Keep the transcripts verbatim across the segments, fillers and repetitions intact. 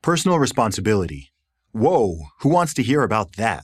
Personal responsibility. Whoa, who wants to hear about that?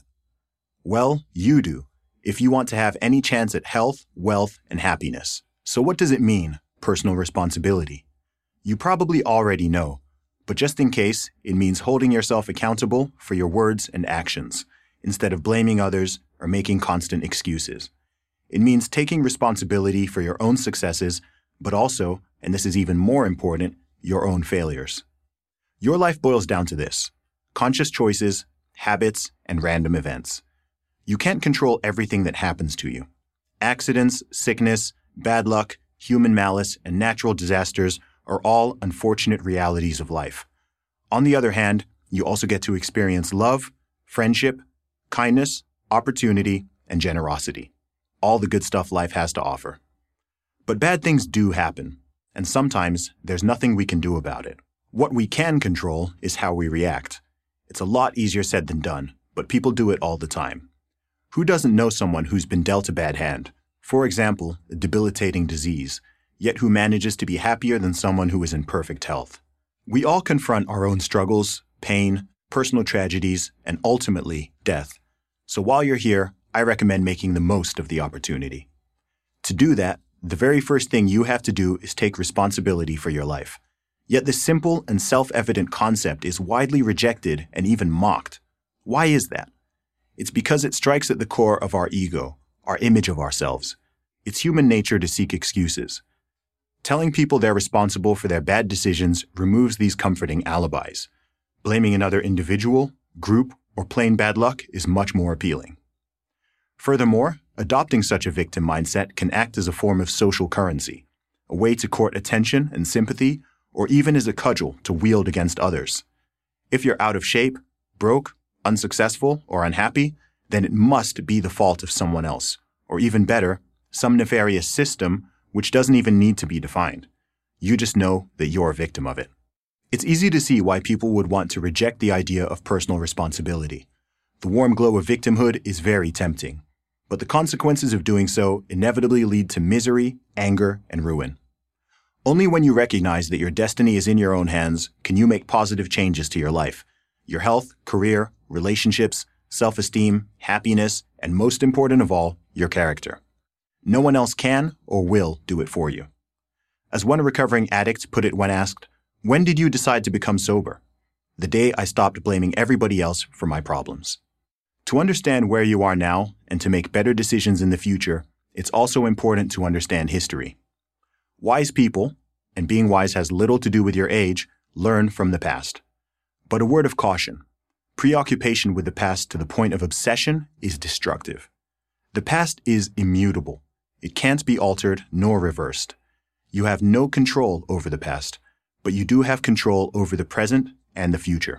Well, you do, if you want to have any chance at health, wealth, and happiness. So what does it mean, personal responsibility? You probably already know, but just in case, it means holding yourself accountable for your words and actions, instead of blaming others or making constant excuses. It means taking responsibility for your own successes, but also, and this is even more important, your own failures. Your life boils down to this: conscious choices, habits, and random events. You can't control everything that happens to you. Accidents, sickness, bad luck, human malice, and natural disasters are all unfortunate realities of life. On the other hand, you also get to experience love, friendship, kindness, opportunity, and generosity. All the good stuff life has to offer. But bad things do happen, and sometimes there's nothing we can do about it. What we can control is how we react. It's a lot easier said than done, but people do it all the time. Who doesn't know someone who's been dealt a bad hand? For example, a debilitating disease, yet who manages to be happier than someone who is in perfect health. We all confront our own struggles, pain, personal tragedies, and ultimately, death. So while you're here, I recommend making the most of the opportunity. To do that, the very first thing you have to do is take responsibility for your life. Yet this simple and self-evident concept is widely rejected and even mocked. Why is that? It's because it strikes at the core of our ego, our image of ourselves. It's human nature to seek excuses. Telling people they're responsible for their bad decisions removes these comforting alibis. Blaming another individual, group, or plain bad luck is much more appealing. Furthermore, adopting such a victim mindset can act as a form of social currency, a way to court attention and sympathy, or even as a cudgel to wield against others. If you're out of shape, broke, unsuccessful, or unhappy, then it must be the fault of someone else, or even better, some nefarious system which doesn't even need to be defined. You just know that you're a victim of it. It's easy to see why people would want to reject the idea of personal responsibility. The warm glow of victimhood is very tempting, but the consequences of doing so inevitably lead to misery, anger, and ruin. Only when you recognize that your destiny is in your own hands can you make positive changes to your life, your health, career, relationships, self-esteem, happiness, and most important of all, your character. No one else can or will do it for you. As one recovering addict put it when asked, "When did you decide to become sober?" "The day I stopped blaming everybody else for my problems." To understand where you are now and to make better decisions in the future, it's also important to understand history. Wise people, and being wise has little to do with your age, learn from the past. But a word of caution: preoccupation with the past to the point of obsession is destructive. The past is immutable. It can't be altered nor reversed. You have no control over the past, but you do have control over the present and the future.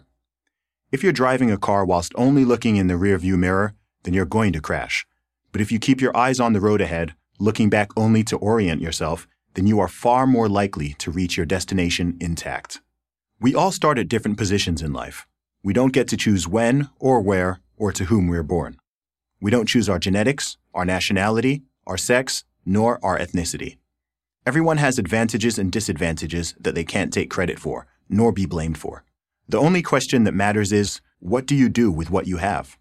If you're driving a car whilst only looking in the rearview mirror, then you're going to crash. But if you keep your eyes on the road ahead, looking back only to orient yourself, then you are far more likely to reach your destination intact. We all start at different positions in life. We don't get to choose when or where or to whom we're born. We don't choose our genetics, our nationality, our sex, nor our ethnicity. Everyone has advantages and disadvantages that they can't take credit for, nor be blamed for. The only question that matters is, what do you do with what you have?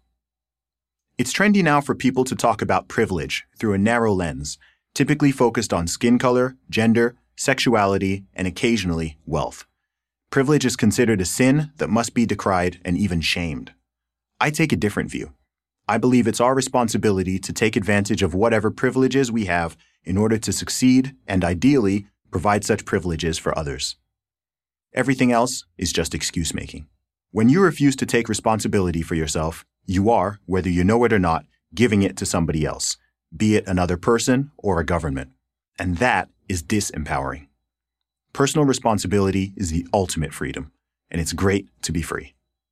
It's trendy now for people to talk about privilege through a narrow lens, typically focused on skin color, gender, sexuality, and occasionally wealth. Privilege is considered a sin that must be decried and even shamed. I take a different view. I believe it's our responsibility to take advantage of whatever privileges we have in order to succeed and, ideally, provide such privileges for others. Everything else is just excuse-making. When you refuse to take responsibility for yourself, you are, whether you know it or not, giving it to somebody else, be it another person or a government. And that is disempowering. Personal responsibility is the ultimate freedom, and it's great to be free.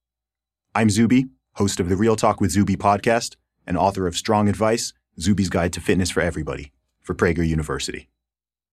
I'm Zuby, host of the Real Talk with Zuby podcast and author of Strong Advice, Zuby's Guide to Fitness for Everybody, for Prager University.